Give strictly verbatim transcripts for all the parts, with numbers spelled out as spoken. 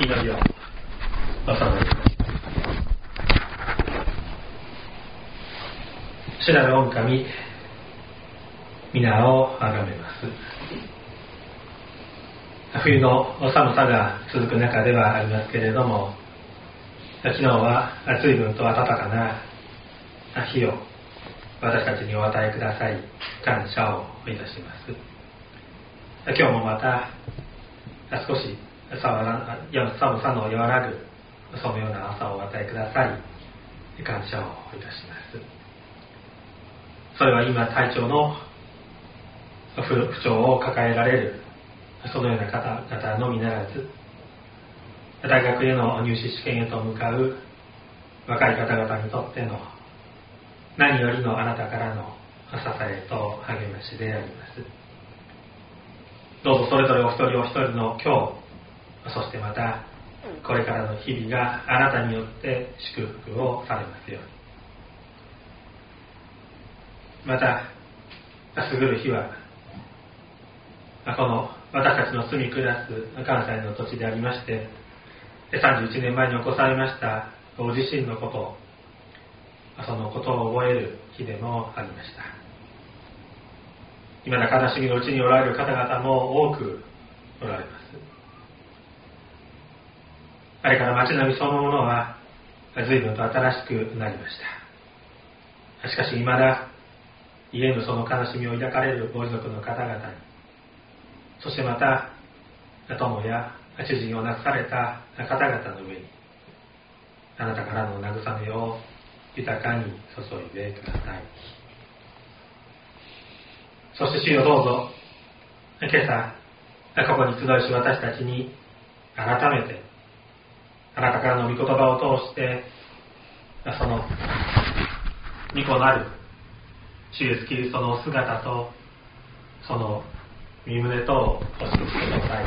祈りをお捧げします。主なる御神、皆をあがめます。冬の寒さが続く中ではありますけれども、昨日は随分と暖かな日を私たちにお与えください、感謝をいたします。今日もまた少し寒さの和らぐそのような朝をお与えください、感謝をいたします。それは今体調の不調を抱えられるそのような方々のみならず、大学への入試試験へと向かう若い方々にとっての何よりのあなたからの支えと励ましであります。どうぞそれぞれお一人お一人の今日、そしてまたこれからの日々があなたによって祝福をされますように。また過ぐる日はこの私たちの住み暮らす関西の土地でありまして、さんじゅういちねんまえに起こされましたご自身のことを、そのことを覚える日でもありました。今だ悲しみのうちにおられる方々も多くおられます。あれから街並みそのものは随分と新しくなりました。しかし未だ癒えぬその悲しみを抱かれるご遺族の方々に、そしてまた友や知人を亡くされた方々の上に、あなたからの慰めを豊かに注いでください。そして主よ、どうぞ今朝ここに集いし私たちに改めてあなたからの御言葉を通して、その御子なる主イエスキリストの姿とその身胸とを教えてください。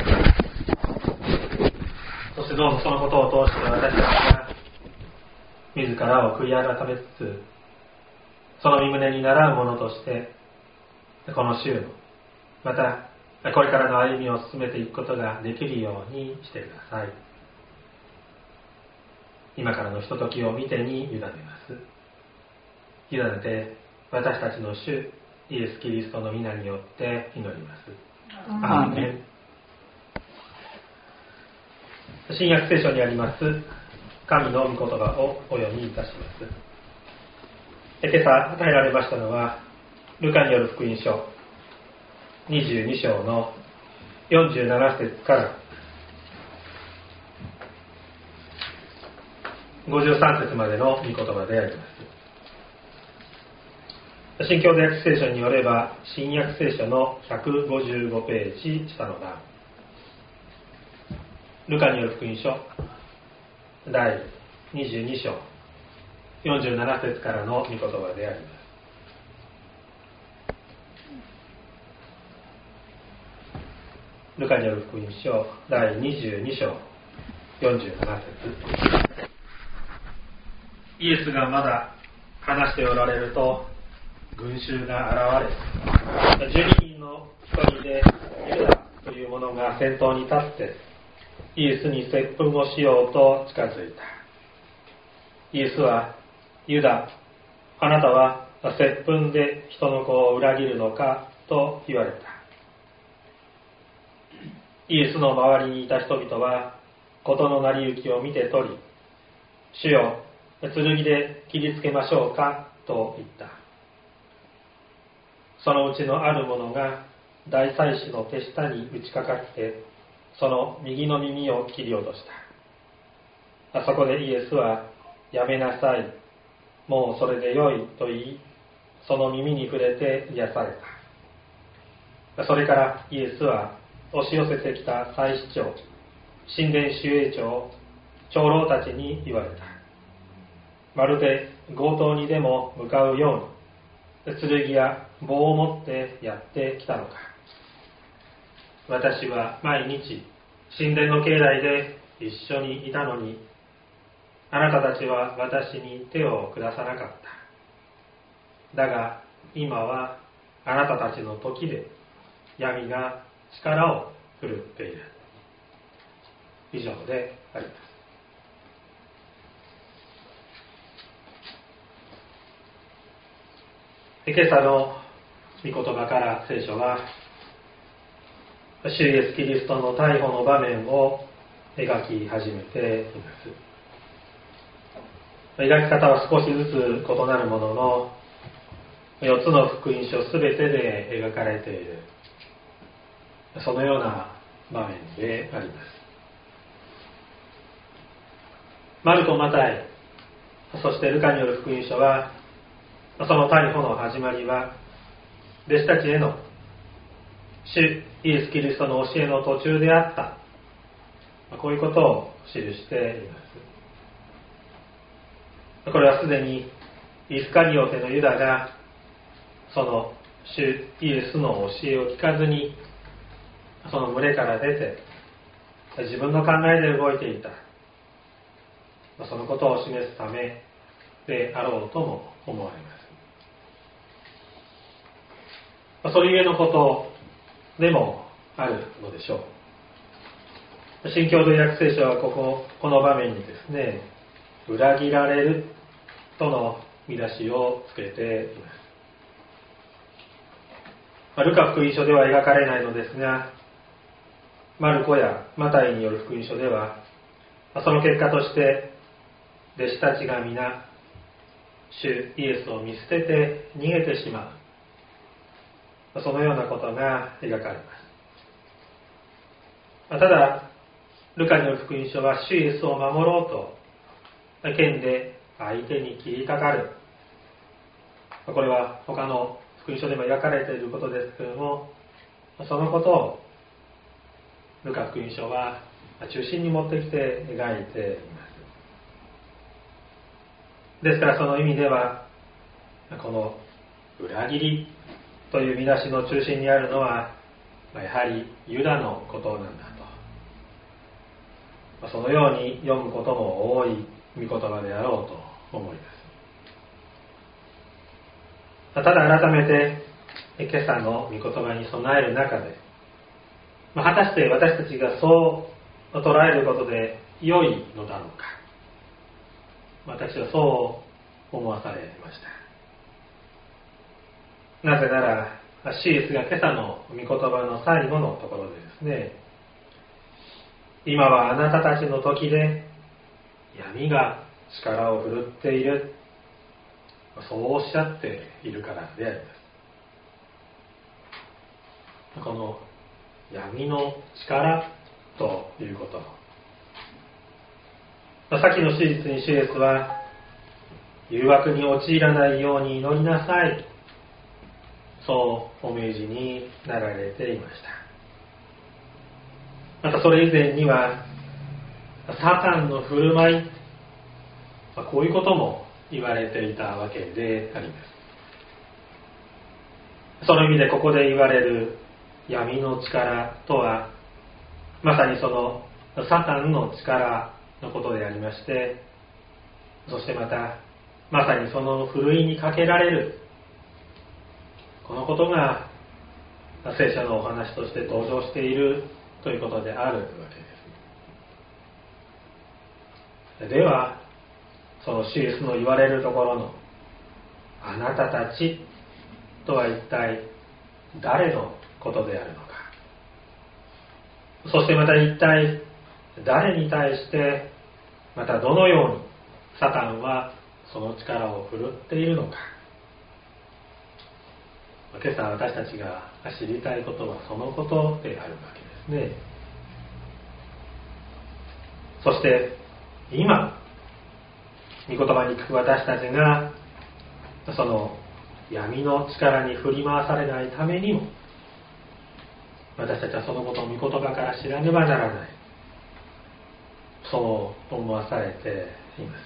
そしてどうぞそのことを通して私たちが自らを悔い改めつつ、その身胸に倣うものとしてこの週のまたこれからの歩みを進めていくことができるようにしてください。今からのひとときを見てに委ねます。委ねて私たちの主イエス・キリストの皆によって祈ります。アーメン。新約聖書にあります神の御言葉をお読みいたします。今朝与えられましたのはルカによる福音書にじゅうに章のよんじゅうなな節からごじゅうさん節までの御言葉であります。新共同訳聖書によれば新約聖書のひゃくごじゅうごページ下の段、ルカによる福音書だいにじゅうに章よんじゅうなな節からの御言葉であります。ルカによる福音書だいにじゅうに章よんじゅうなな節。イエスがまだ話しておられると群衆が現れ、じゅうににんの一人でユダという者が先頭に立ってイエスに接吻をしようと近づいた。イエスは、ユダ、あなたは接吻で人の子を裏切るのかと言われた。イエスの周りにいた人々は事の成り行きを見て取り、主よ、剣で切りつけましょうかと言った。そのうちのある者が大祭司の手下に打ちかかってその右の耳を切り落とした。そこでイエスは、やめなさい、もうそれでよいと言い、その耳に触れて癒された。それからイエスは押し寄せてきた祭司長、神殿守衛長、長老たちに言われた。まるで強盗にでも向かうように剣や棒を持ってやってきたのか。私は毎日神殿の境内で一緒にいたのに、あなたたちは私に手を下さなかった。だが今はあなたたちの時で闇が力を振るっている。 以上であります。今朝の御言葉から聖書は主イエスキリストの逮捕の場面を描き始めています。描き方は少しずつ異なるもののよっつの福音書すべてで描かれている、そのような場面であります。マルコ、マタイ、そしてルカによる福音書は、その逮捕の始まりは弟子たちへの主イエス・キリストの教えの途中であった、こういうことを記しています。これはすでにイスカリオテのユダがその主イエスの教えを聞かずにその群れから出て自分の考えで動いていた、そのことを示すためであろうとも思われます。それゆえのことでもあるのでしょう。新共同訳聖書はこここの場面にですね、裏切られるとの見出しをつけています。ルカ福音書では描かれないのですが、マルコやマタイによる福音書ではその結果として弟子たちが皆主イエスを見捨てて逃げてしまう、そのようなことが描かれます。ただルカによる福音書は主イエスを守ろうと剣で相手に切りかかる、これは他の福音書でも描かれていることですけれども、そのことをルカ福音書は中心に持ってきて描いています。ですからその意味ではこの裏切りという見出しの中心にあるのはやはりユダのことなんだと、そのように読むことも多い御言葉であろうと思います。ただ改めて今朝の御言葉に備える中で、果たして私たちがそう捉えることで良いのだろうか、私はそう思わされました。なぜならシースが今朝の御言葉の最後のところでですね、今はあなたたちの時で闇が力を振るっている、そうおっしゃっているからであります。この闇の力ということ、先の史実に主イエスは誘惑に陥らないように祈りなさい、そうお命じになられていました。またそれ以前にはサタンの振る舞い、こういうことも言われていたわけであります。その意味でここで言われる闇の力とはまさにそのサタンの力のことでありまして、そしてまたまさにそのふるいにかけられる、このことが聖書のお話として登場しているということであるわけです。ではその主イエスの言われるところのあなたたちとは一体誰のことであるのか、そしてまた一体誰に対してまたどのようにサタンはその力を振るっているのか、今朝私たちが知りたいことはそのことであるわけですね。そして今御言葉に聞く私たちがその闇の力に振り回されないためにも、私たちはそのことを御言葉から知らねばならない、そう思わされています。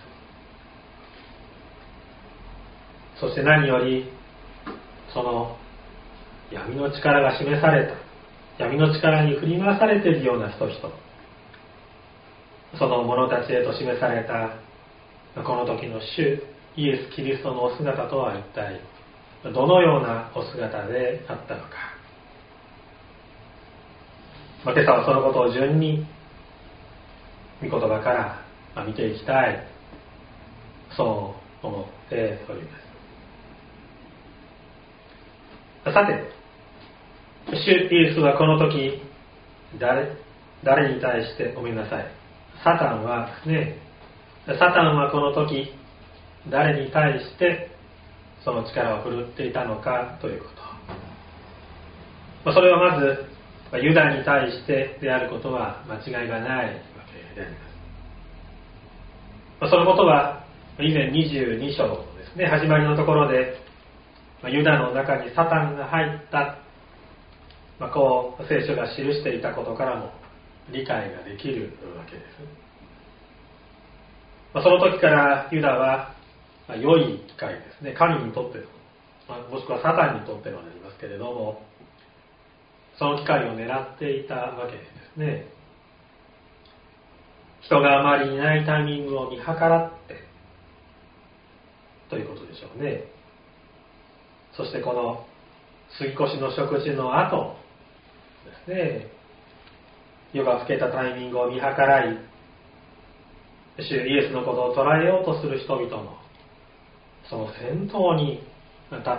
そして何よりその闇の力が示された、闇の力に振り回されているような人々、その者たちへと示されたこの時の主イエス・キリストのお姿とは一体どのようなお姿であったのか、今朝はそのことを順に御言葉から見ていきたい、そう思っております。さて、主イエスはこの時誰誰に対して、ごめんなさい、サタンはですね、サタンはこの時誰に対してその力を振るっていたのかということ、それはまずユダに対してであることは間違いがないわけであります。そのことは以前にじゅうに章ですね、始まりのところでユダの中にサタンが入った、まあ、こう聖書が記していたことからも理解ができるわけです。まあ、その時からユダは、まあ、良い機会ですね、神にとっての、まあ、もしくはサタンにとってのなりますけれども、その機会を狙っていたわけですね。人があまりいないタイミングを見計らってということでしょうね。そしてこの杉越の食事の後ですね、夜が更けたタイミングを見計らい、主イエスのことを捉えようとする人々のその先頭に立った、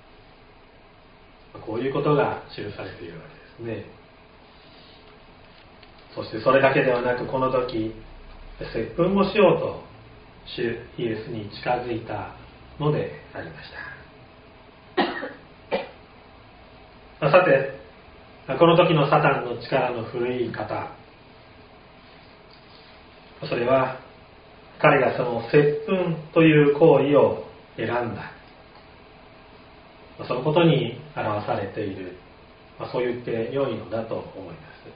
こういうことが記されているわけですね。そしてそれだけではなく、この時接吻をしようと主イエスに近づいたのでありましたさて、この時のサタンの力の振るい方、それは彼がその接吻という行為を選んだ、そのことに表されている、そう言って良いのだと思い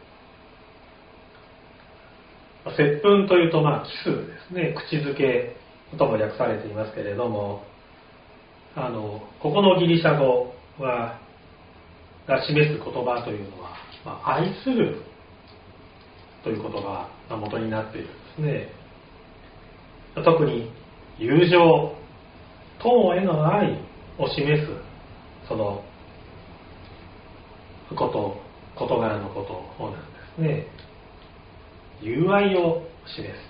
ます。接吻というと、まあ、キスですね、口づけとも訳されていますけれども、あのここのギリシャ語はが示す言葉というのは、まあ、愛するという言葉が元になっているんですね。特に友情、友への愛を示すそのこと、事柄のことなんですね。友愛を示す。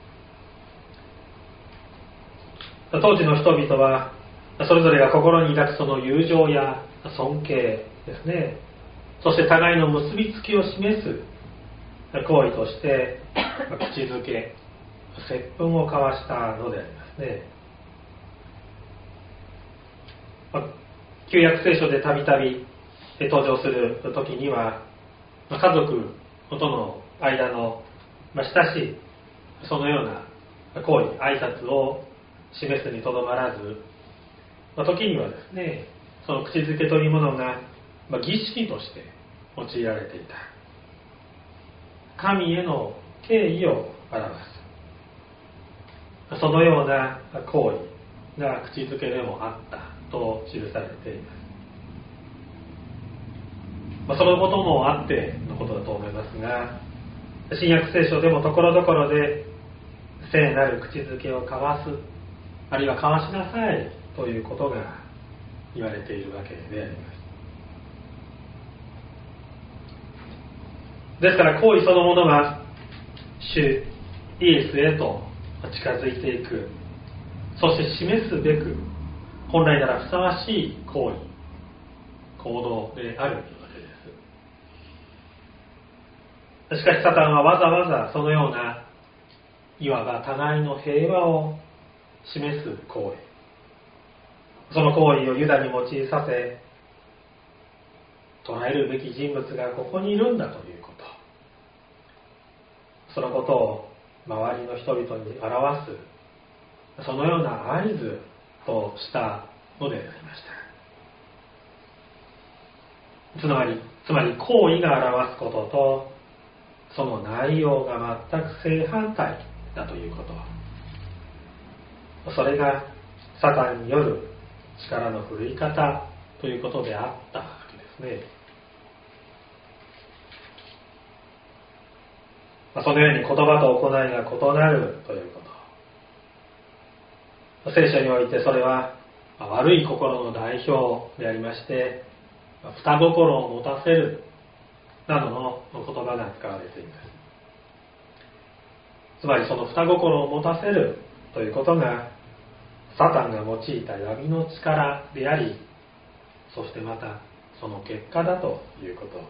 当時の人々はそれぞれが心に抱くその友情や尊敬ですね、そして互いの結びつきを示す行為として口づけ、接吻を交わしたのでありますね。旧約聖書でたびたび登場する時には、家族との間の親しいそのような行為、挨拶を示すにとどまらず、時にはですね、その口づけというものが儀式として用いられていた、神への敬意を表す、そのような行為が口づけでもあったと記されています。まあ、そのこともあってのことだと思いますが、新約聖書でもところどころで聖なる口づけを交わす、あるいは交わしなさいということが言われているわけであります。ですから行為そのものは主イエスへと近づいていく、そして示すべく本来ならふさわしい行為、行動であるわけです。しかしサタンはわざわざそのようないわば互いの平和を示す行為、その行為をユダに用いさせ、捉えるべき人物がここにいるんだということ、そのことを周りの人々に表す、そのような合図としたのでありました。つまり、つまり行為が表すこととその内容が全く正反対だということ、それがサタンによる力の振るい方ということであったわけですね。そのように言葉と行いが異なるということ、聖書においてそれは悪い心の代表でありまして、二心を持たせるなどの言葉が使われています。 つまりその双心を持たせるということがサタンが用いた闇の力であり、そしてまたその結果だということです。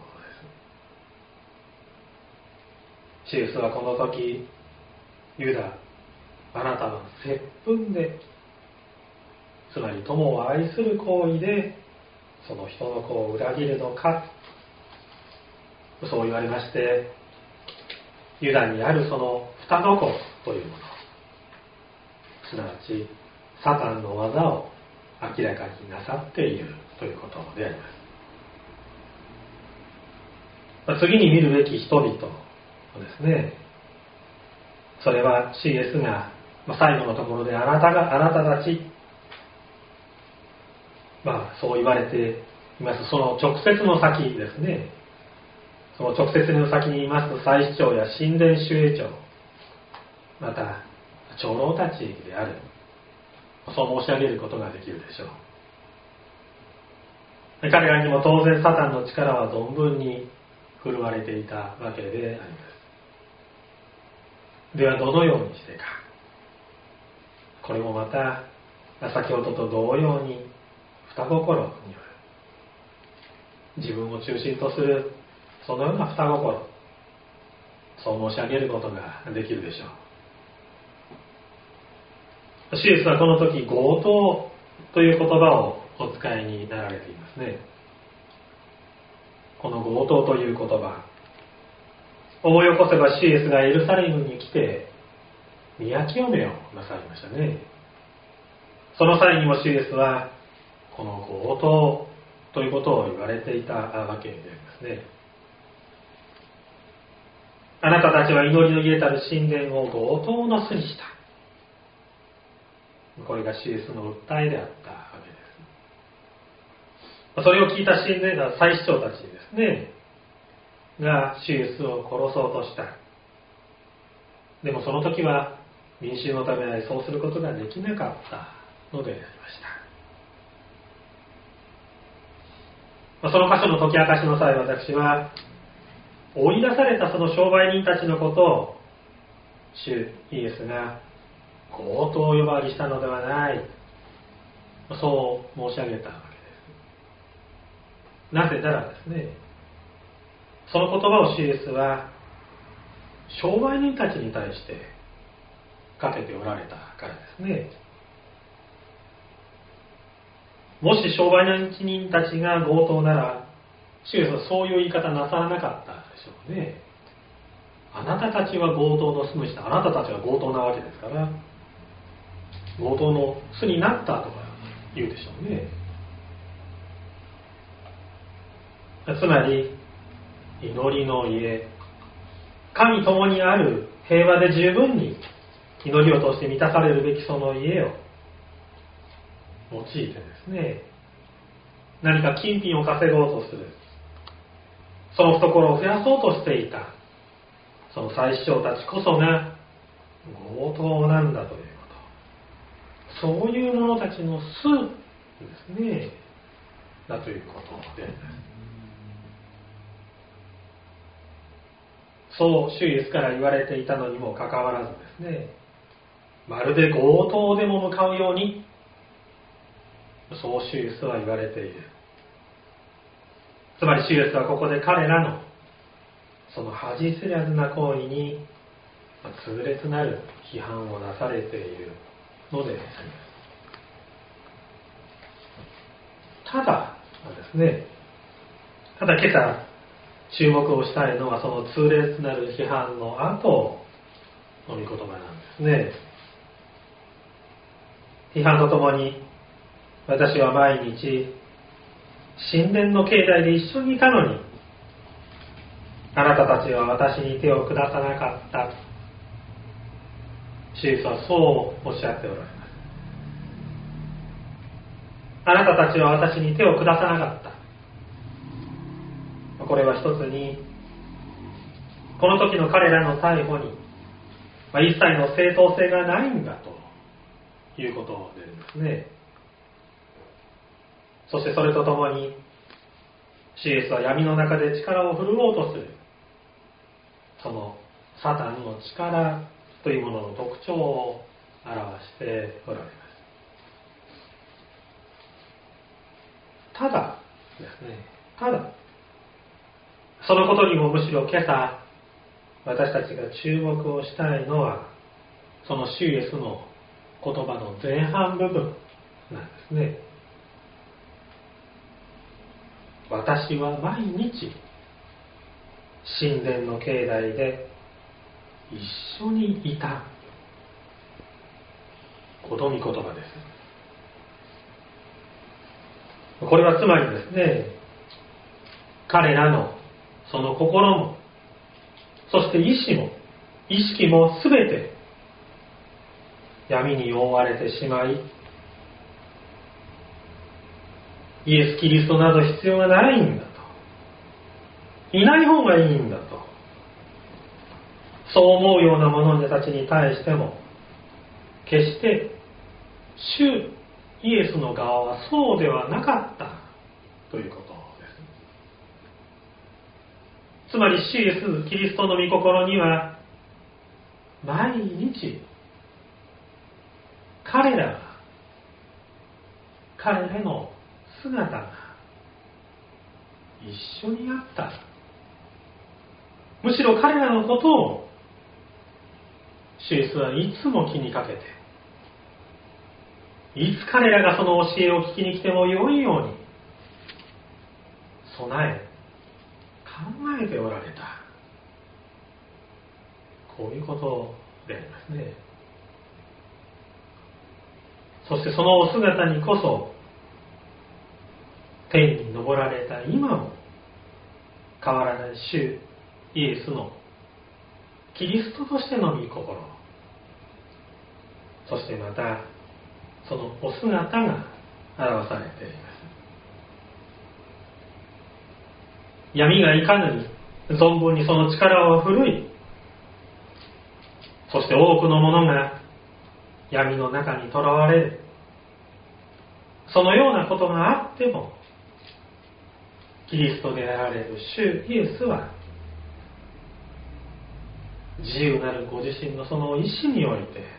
シエスはこの時、ユダ、あなたは接吻で、つまり友を愛する行為でその人の子を裏切るのか、そう言われまして、ユダにあるその双心というもの、すなわちサタンの技を明らかになさっているということであります。次に見るべき人々ですね。それは シーエス が最後のところであなたがあなたたち、まあそう言われています。その直接の先ですね。その直接の先にいます祭司長や神殿守衛長、また長老たちである。そう申し上げることができるでしょう。彼らにも当然サタンの力は存分に振るわれていたわけであります。ではどのようにしてか。これもまた先ほどと同様に双心による、自分を中心とするそのような双心、そう申し上げることができるでしょう。シエスはこの時強盗という言葉をお使いになられていますね。この強盗という言葉、思い起こせばシエスがエルサレムに来て宮清めをなさいましたね。その際にもシエスはこの強盗ということを言われていたわけでありますね。あなたたちは祈りの家たる神殿を強盗の巣にした。これがシエスの訴えであったわけです。それを聞いた神殿の祭司長たちですねがシエスを殺そうとした。でもその時は民衆のためにそうすることができなかったのでありました。その箇所の解き明かしの際、私は追い出されたその商売人たちのことを主イエスが強盗呼ばわりしたのではない、そう申し上げたわけです。なぜならですね、その言葉をシエスは商売人たちに対してかけておられたからですね。もし商売人たちが強盗なら、シエスはそういう言い方なさらなかったでしょうね。あなたたちは強盗の巣にした、あなたたちは強盗なわけですから、強盗の巣になったとか言うでしょうね。つまり、祈りの家、神共にある平和で十分に祈りを通して満たされるべきその家を用いてですね、何か金品を稼ごうとする、その懐を増やそうとしていたその祭司長たちこそが強盗なんだということ、そういう者たちの巣ですねだということであります。そう主イエスから言われていたのにもかかわらずですね、まるで強盗でも向かうように、そう主イエスは言われている。つまり主イエスはここで彼らのその恥知らずな行為に痛烈なる批判をなされているのであります。ただですね、ただ今朝注目をしたいのはその痛烈なる批判の後の御言葉なんですね。批判とともに、私は毎日神殿の境内で一緒にいたのに、あなたたちは私に手を下さなかった。主イエスはそうおっしゃっておられます。あなたたちは私に手を下さなかった。これは一つに、この時の彼らの逮捕に、まあ、一切の正当性がないんだということでですね。そしてそれとともに、シエスは闇の中で力を振るおうとする、そのサタンの力というものの特徴を表しておられます。ただですね、ただそのことにもむしろ今朝私たちが注目をしたいのは、その主イエスの言葉の前半部分なんですね。私は毎日神殿の境内で一緒にいた。この御言葉です。これはつまりですね、彼らのその心も、そして意志も意識もすべて闇に覆われてしまい、イエス・キリストなど必要がないんだと、いない方がいいんだと、そう思うような者たちに対しても、決して主イエスの側はそうではなかったということです。つまり主イエス・キリストの御心には、毎日彼らが、彼らの姿が一緒にあった。むしろ彼らのことを主イエスはいつも気にかけて、いつ彼らがその教えを聞きに来てもよいように備え考えておられた。こういうことでありますね。そしてそのお姿にこそ、天に昇られた今も変わらない主イエスのキリストとしての御心、そしてまたそのお姿が表されています。闇がいかぬに存分にその力を振るい、そして多くの者が闇の中にとらわれる。そのようなことがあっても、キリストであられる主イエスは、自由なるご自身のその意志において、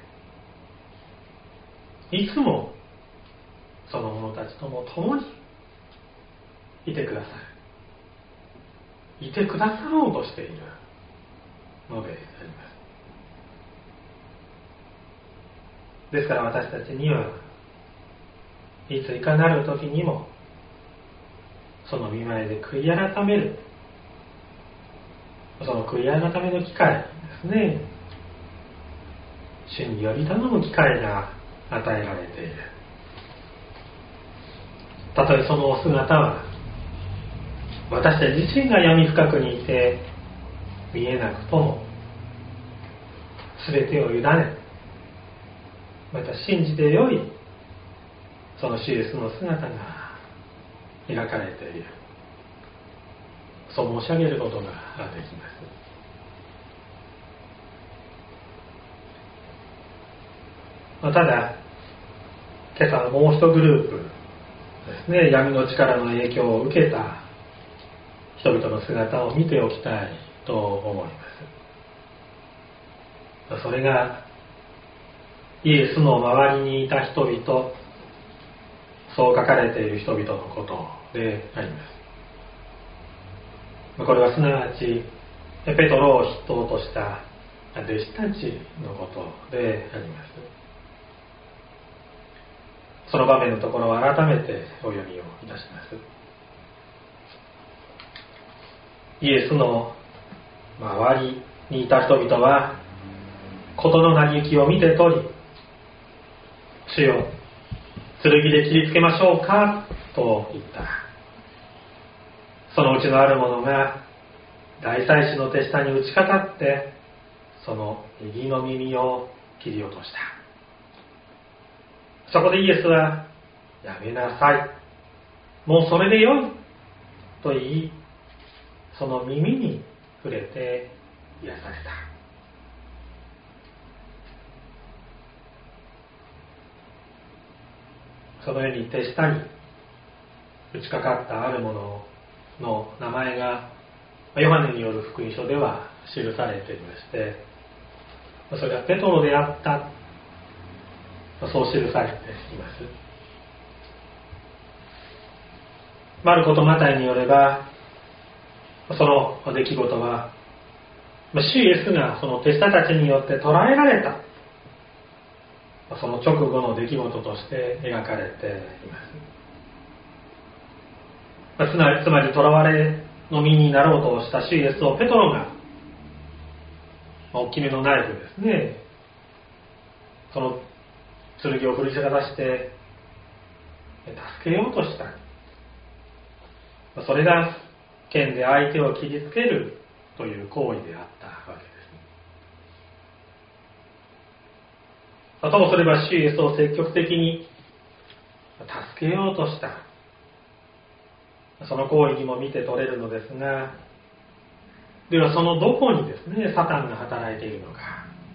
いつもその者たちとも共にいてくださる。いてくださろうとしているのであります。ですから私たちには、いついかなる時にも、その御前で悔い改める、その悔い改めの機会ですね、主により頼む機会が与えられている。たとえそのお姿は私たち自身が闇深くにいて見えなくとも、全てを委ね、また信じてよいその主イエスの姿が描かれている、そう申し上げることができます。まあ、ただ今朝のもう一グループですね、闇の力の影響を受けた人々の姿を見ておきたいと思います。それがイエスの周りにいた人々、そう書かれている人々のことであります。これはすなわちペトロを筆頭とした弟子たちのことであります。その場面のところを改めてお読みをいたします。イエスの周りにいた人々は事の成り行きを見て取り、主よ、剣で切りつけましょうかと言った。そのうちのある者が大祭司の手下に打ちかかってその右の耳を切り落とした。そこでイエスは、やめなさい、もうそれでよいと言い、その耳に触れて癒された。そのように手下に打ちかかったある者の名前がヨハネによる福音書では記されていまして、 それはペトロであった、そう記されています。マルコとマタイによれば、その出来事は主イエスがその手下たちによって捕らえられた、その直後の出来事として描かれています。つまり、つまり囚われの身になろうとした主イエスをペトロが、大きめのナイフですね、その剣を振りかざして助けようとした。それが剣で相手を切りつけるという行為であったわけです。ともすれば主イエスを積極的に助けようとした、その行為にも見て取れるのですが、ではそのどこにですね、サタンが働いているのか。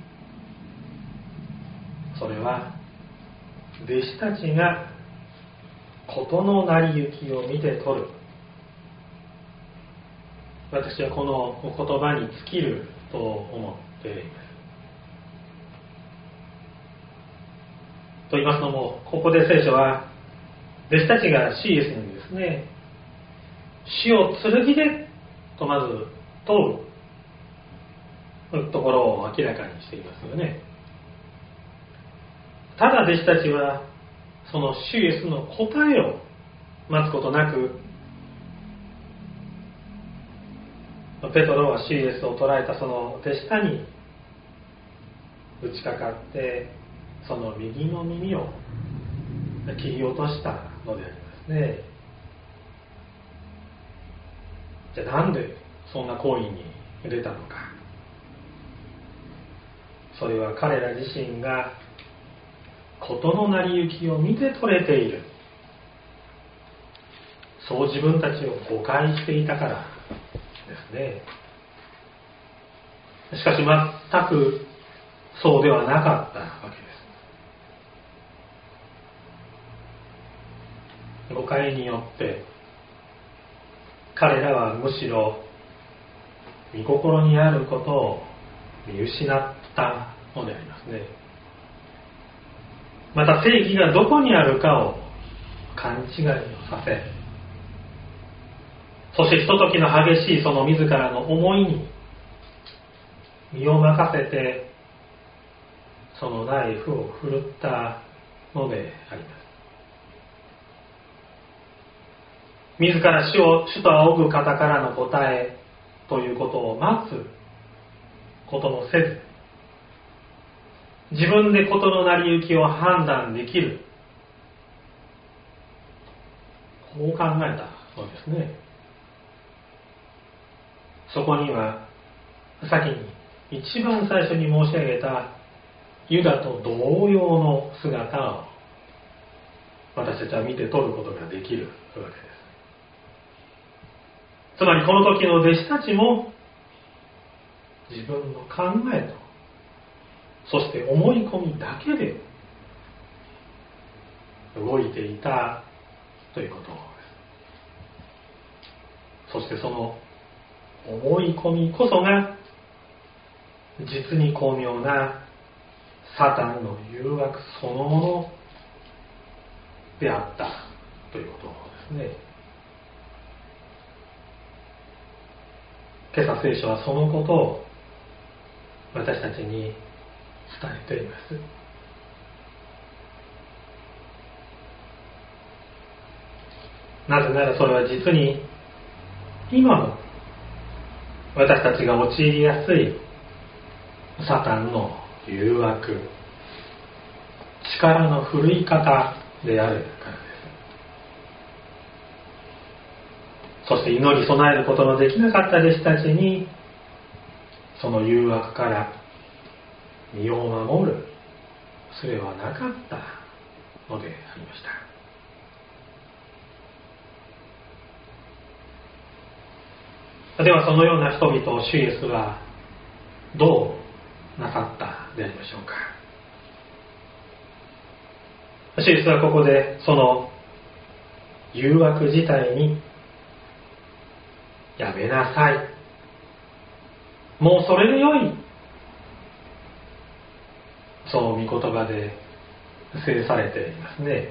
それは弟子たちが事の成り行きを見て取る。私はこの言葉に尽きると思っています。と言いますのも、ここで聖書は弟子たちが主イエスにですね、死を剣でとまず問うところを明らかにしていますよね。ただ弟子たちはその主イエスの答えを待つことなく、ペトロは主イエスを捕らえたその手下に打ちかかって、その右の耳を切り落としたのでありますね。じゃあなんでそんな行為に出たのか。それは彼ら自身が事の成り行きを見て取れている、そう自分たちを誤解していたからですね。しかし全くそうではなかったわけです。誤解によって彼らはむしろ御心にあることを見失ったのでありますね。また正義がどこにあるかを勘違いをさせ、そしてひとときの激しいその自らの思いに身を任せて、そのナイフを振るったのであります。自ら主を主と仰ぐ方からの答えということを待つこともせず、自分で事の成り行きを判断できる、こう考えたのですね。そこには先に一番最初に申し上げたユダと同様の姿を私たちは見て取ることができるわけです。つまりこの時の弟子たちも自分の考えと、そして思い込みだけで動いていたということです。そしてその思い込みこそが実に巧妙なサタンの誘惑そのものであったということですね。今朝聖書はそのことを私たちに伝えています。なぜならそれは実に今の私たちが陥りやすいサタンの誘惑、力の振るい方であるからです。そして祈り備えることのできなかった弟子たちにその誘惑から身を守る術はなかったのでありました。ではそのような人々を主イエスはどうなさったでありましょうか。主イエスはここでその誘惑自体にやめなさい、もうそれでよい御言葉で制されていますね。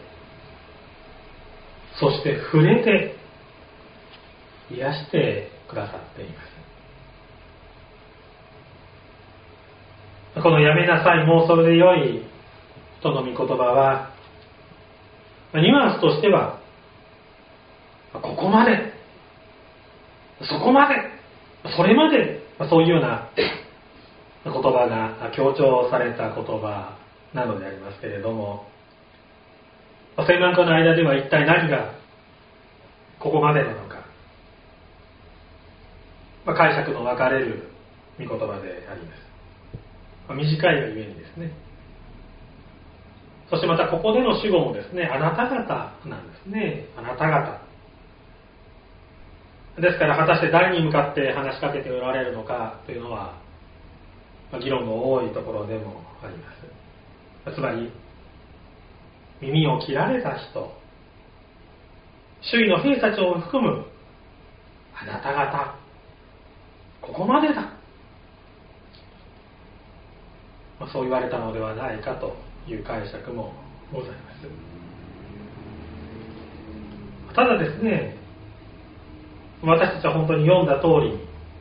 そして触れて癒してくださっています。このやめなさい、もうそれでよいとの御言葉は、ニュアンスとしては、ここまで、そこまで、それまで、そういうような言葉が強調された言葉なのでありますけれども、専門家の間では一体何がここまでなのか、まあ、解釈の分かれる御言葉であります。まあ、短いがゆえにですね。そしてまたここでの主語もですね、あなた方なんですね。あなた方。ですから果たして誰に向かって話しかけておられるのかというのは、まあ、議論の多いところでもあります。つまり、耳を切られた人、周囲の兵たちを含むあなた方、ここまでだ、まあ、そう言われたのではないかという解釈もございます。ただですね、私たちは本当に読んだ通りに、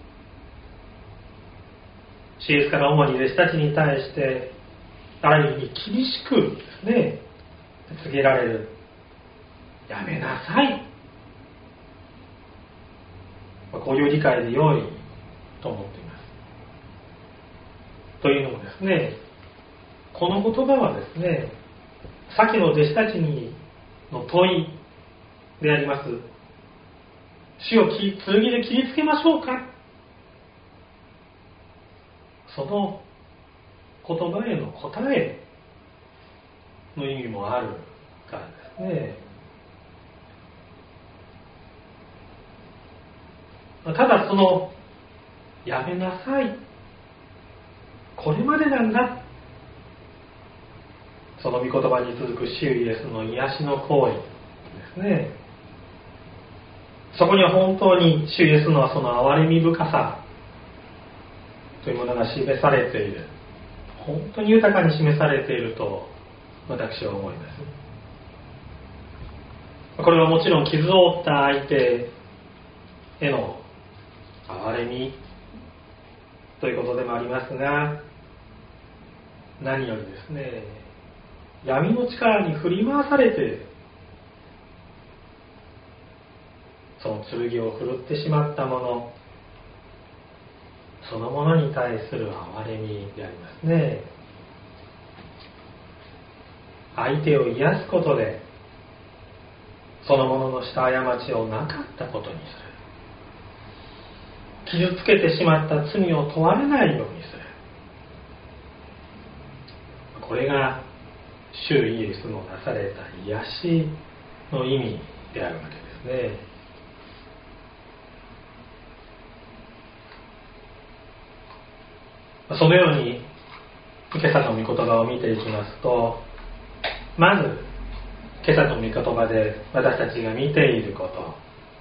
主イエスから主に弟子たちに対してある意味厳しくですね告げられる、やめなさい、まあ、こういう理解で良いと思っています。というのもですね、この言葉はですね、先の弟子たちにの問いであります、主を剣で切りつけましょうか、その言葉への答えの意味もあるからですね。ただそのやめなさい、これまでなんだ、その御言葉に続く主イエスの癒しの行為ですね。そこには本当に主イエスのその憐れみ深さというものが示されている、本当に豊かに示されていると私は思います。これはもちろん傷を負った相手への憐れみということでもありますが、何よりですね、闇の力に振り回されてその剣を振るってしまったものそのものに対する憐れみでありますね。相手を癒すことでそのもののした過ちをなかったことにする、傷つけてしまった罪を問われないようにする、これが主イエスのなされた癒しの意味であるわけですね。そのように今朝の御言葉を見ていきますと、まず今朝の御言葉で私たちが見ていること、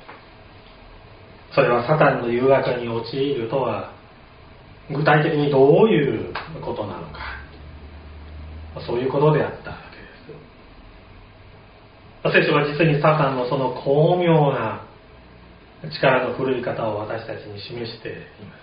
それはサタンの誘惑に陥るとは具体的にどういうことなのか、そういうことであったわけです。聖書は実にサタンのその巧妙な力の振るい方を私たちに示しています。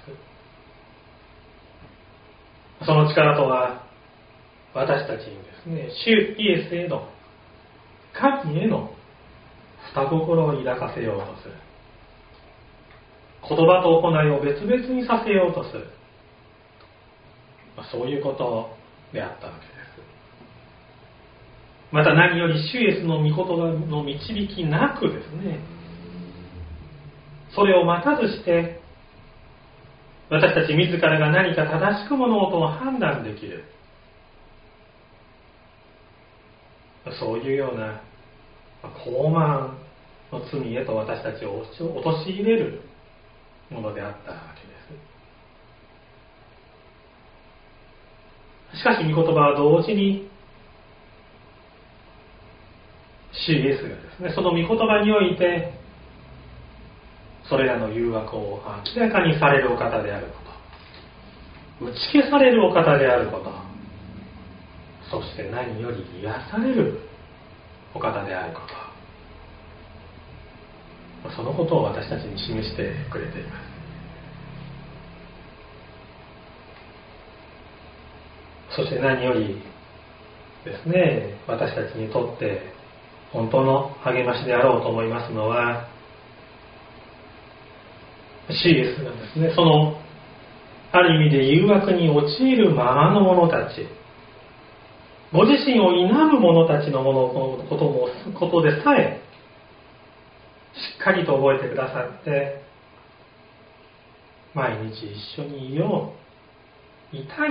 その力とは私たちにですね、主イエスへの神への二心を抱かせようとする、言葉と行いを別々にさせようとする、そういうことであったわけです。また何より主イエスの御言葉の導きなくですね、それを待たずして私たち自らが何か正しく物事を判断できる、そういうような傲慢の罪へと私たちを陥れるものであったわけです。しかし御言葉は同時に主イエスがですね、その御言葉においてそれらの誘惑を明らかにされるお方であること、打ち消されるお方であること、 そして何より癒されるお方であること、そのことを私たちに示してくれています。そして何よりですね、私たちにとって本当の励ましであろうと思いますのは、シーエスがですね、そのある意味で誘惑に陥るままの者たち、ご自身を否む者たちのものこともことでさえしっかりと覚えてくださって、毎日一緒にいよう、いたい、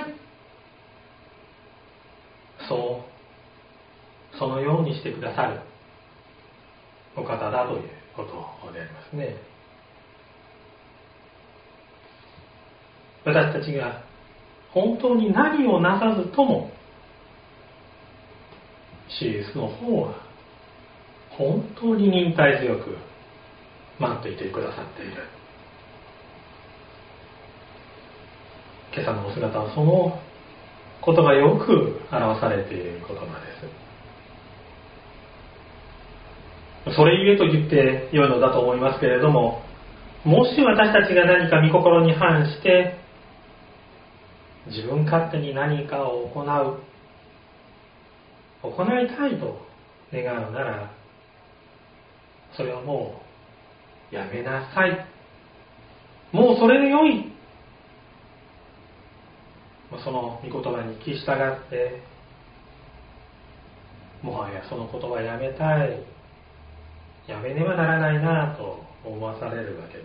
そうそのようにしてくださるお方だということでありますね。私たちが本当に何をなさずとも、シーエスの方は本当に忍耐強く待っていてくださっている。今朝のお姿はそのことがよく表されている言葉です。それゆえと言って良いのだと思いますけれども、もし私たちが何か御心に反して自分勝手に何かを行う行いたいと願うなら、それはもうやめなさい、もうそれでよい、その御言葉に聞き従って、もはやそのことはやめたい、やめねばならないなと思わされるわけです。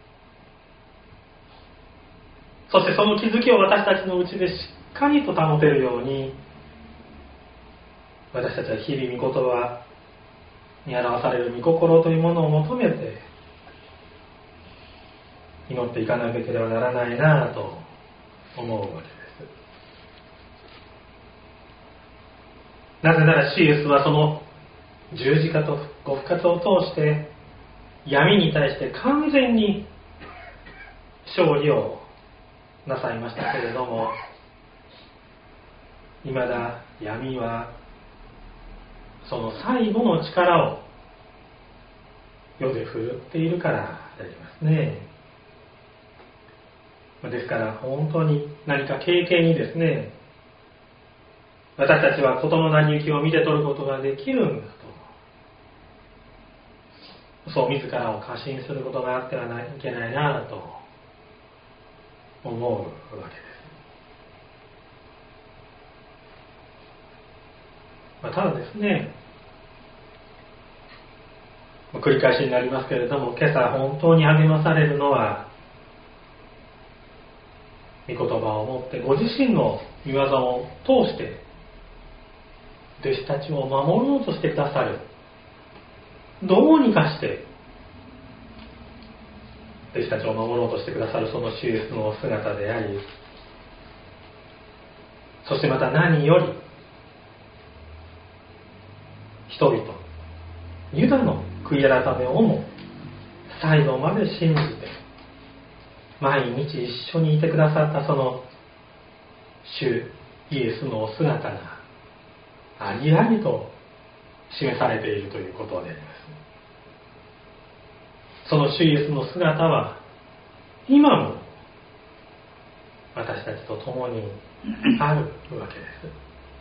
そしてその気づきを私たちのうちでしっかりと保てるように、私たちは日々御言葉に表される御心というものを求めて祈っていかなければならないなと思うわけです。なぜならシーエスはその十字架とご復活を通して闇に対して完全に勝利をなさいましたけれども、いまだ闇はその最後の力を世で振るっているからでありますね。ですから本当に何か経験にですね、私たちは事の成り行きを見て取ることができるんだと、そう自らを過信することがあってはいけないなと思うわけです。まあ、ただですね、繰り返しになりますけれども、今朝本当に励まされるのは、御言葉をもってご自身の御業を通して弟子たちを守ろうとしてくださる、どうにかして弟子たちを守ろうとしてくださるそのシーエスの姿であり、そしてまた何より人々ユダの悔い改めをも最後まで信じて毎日一緒にいてくださったその主イエスのお姿がありありと示されているということであります。その主イエスの姿は今も私たちと共にあるわけです。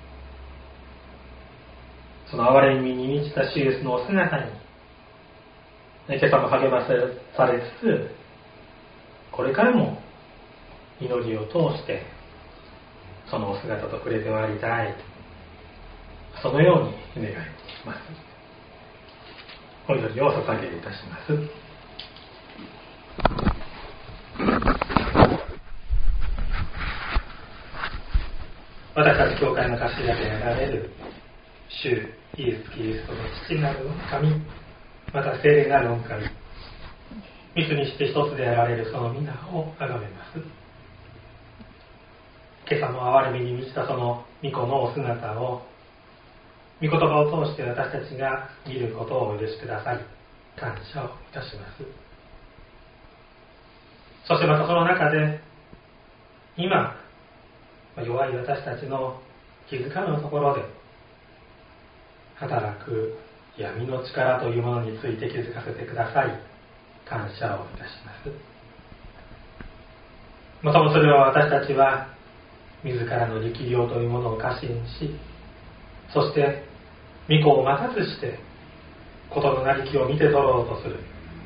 その憐れみに満ちた主イエスのお姿に今朝も励まされつつ、これからも祈りを通してそのお姿と触れてまいりたい、そのように願います。お祈りを捧げいたします。私たち教会の頭であられる主イエス・キリストの父なる神、また聖霊なる御神、密にして一つであられるその皆をあがめます。今朝も憐れみに満ちたその御子のお姿を御言葉を通して私たちが見ることをお許しください、感謝をいたします。そしてまたその中で今弱い私たちの気づかぬところで働く闇の力というものについて気づかせてください。感謝をいたします。もともとそれは私たちは自らの力量というものを過信し、そして御子を待たずして事の成り行を見て取ろうとする、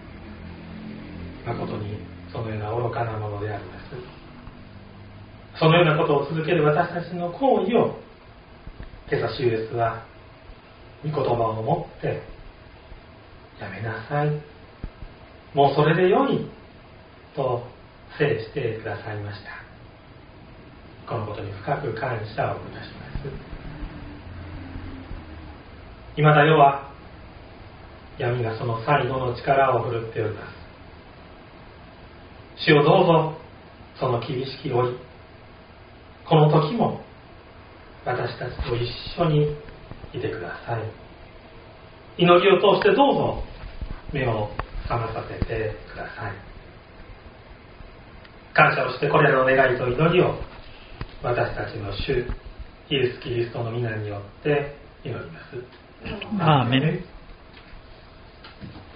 誠にそのような愚かなものであります。そのようなことを続ける私たちの行為を今朝主イエスは御言葉を持ってやめなさい、もうそれでよいと制してくださいました。このことに深く感謝をいたします。いまだ世は闇がその最後の力を振るっております。主をどうぞその厳しき折、この時も私たちと一緒にいてください。祈りを通してどうぞ目を覚まさせてください。感謝をしてこれらの願いと祈りを私たちの主イエス・キリストの皆によって祈ります。 アーメン。